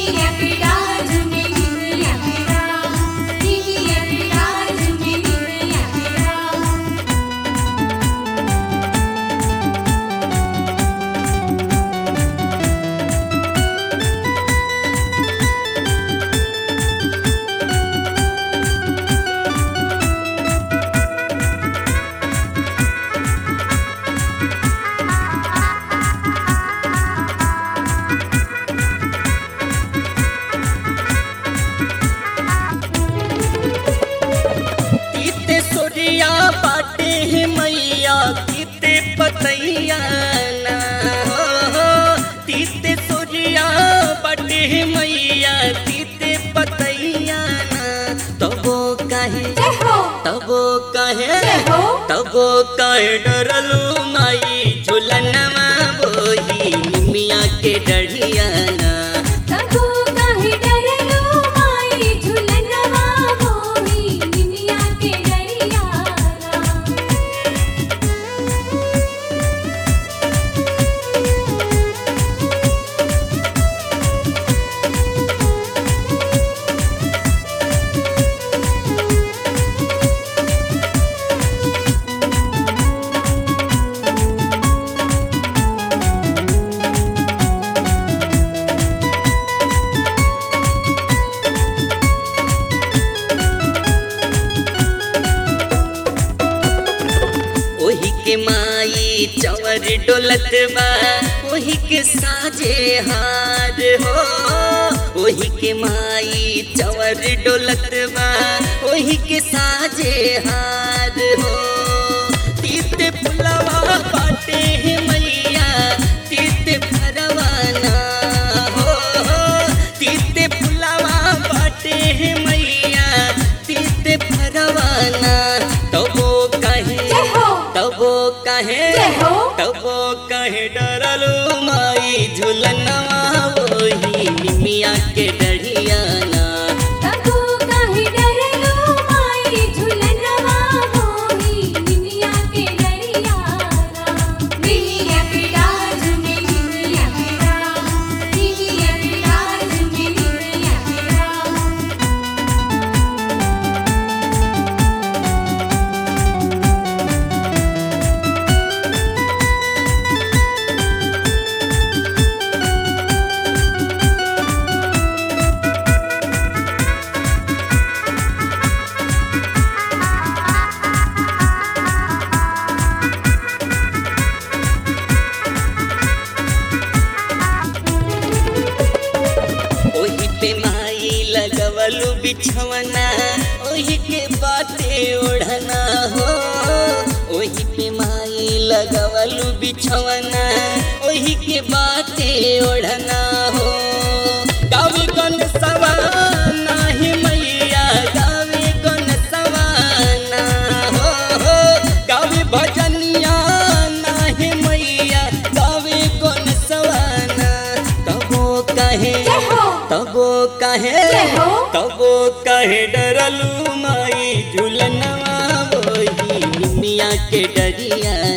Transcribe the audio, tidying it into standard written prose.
पतैया ना हो तीते सूर्या बटे मैया तीते पतैया ना तबो कहे डरलू माई झुलनवा बोही निमिया के डढ़िया ना के माई चवर डोलत बा ओही के साजे हार हो ओही के माई चवर डोलत बा ओही के साजे हार हो तीते फुलवा बाटे मैया तीते फरवाना हो तीते फुलवा बाटे मैया तीते फरवाना तबो कहे डरलू माई झुलनवा बोही निमिया के डढ़िया ना लगवलू बिछवना ओही के बाते ओढ़ना हो ओही पे माई लगवलू बिछवना ओही के बाते ओढ़ना हो गावे गन सवाना ही मैया गावे गन सवाना हो गावे भजनिया नाही मैया गावे गन सवाना तबो कहे डरलू माई झुलनवा बोही निमिया के डरिया।